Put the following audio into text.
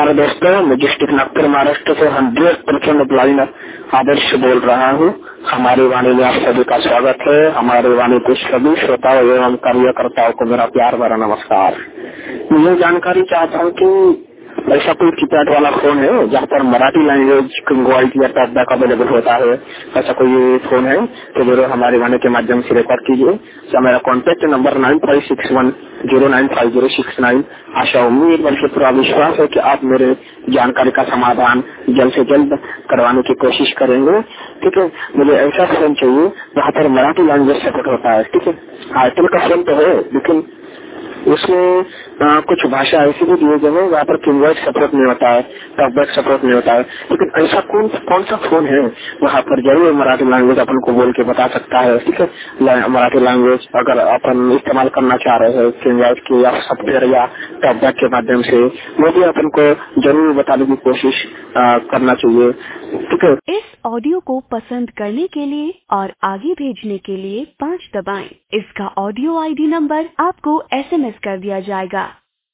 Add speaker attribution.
Speaker 1: नमस्कार दोस्तों, मैं डिस्ट्रिक्ट नागपुर महाराष्ट्र से 100% अपलाइन आदर्श बोल रहा हूँ। हमारी वाणी में आप सभी का स्वागत है। हमारी वाणी के सभी श्रोताओं एवं कार्यकर्ताओं को मेरा प्यार भरा नमस्कार। मैं ये जानकारी चाहता हूँ कि ऐसा कोई कीपैड वाला फोन है जहाँ पर मराठी लैंग्वेज वॉइस या टॉक बैक अवेलेबल होता है? ऐसा कोई फोन है तो जरूर हमारे वाणी के माध्यम से रिकॉर्ड कीजिए। मेरा कॉन्टेक्ट नंबर 9561095069। आशा उम्मीद बल्कि पूरा विश्वास है कि आप मेरे जानकारी का समाधान जल्द से जल्द करवाने की कोशिश करेंगे। ठीक है, मुझे ऐसा फोन चाहिए जहाँ पर मराठी लैंग्वेज सपोर्ट होता है। ठीक है, एयरटेल का फोन तो है लेकिन उसमें कुछ भाषा ऐसी भी दिए गए हैं वहाँ पर वॉइस सपोर्ट नहीं होता है, टॉकबैक सपोर्ट नहीं होता है। लेकिन ऐसा कौन सा फोन है वहाँ पर जरूर मराठी लैंग्वेज अपन को बोल के बता सकता है। ठीक है, मराठी लैंग्वेज अगर अपन इस्तेमाल करना चाह रहे हैं वॉइस की या सॉफ्टवेयर या टॉकबैक के माध्यम से, वो भी अपन को जरूर बताने की कोशिश करना चाहिए। ठीक है,
Speaker 2: इस ऑडियो को पसंद करने के लिए और आगे भेजने के लिए 5 दबाएं। इसका ऑडियो आईडी नंबर आपको SMS कर दिया जाएगा।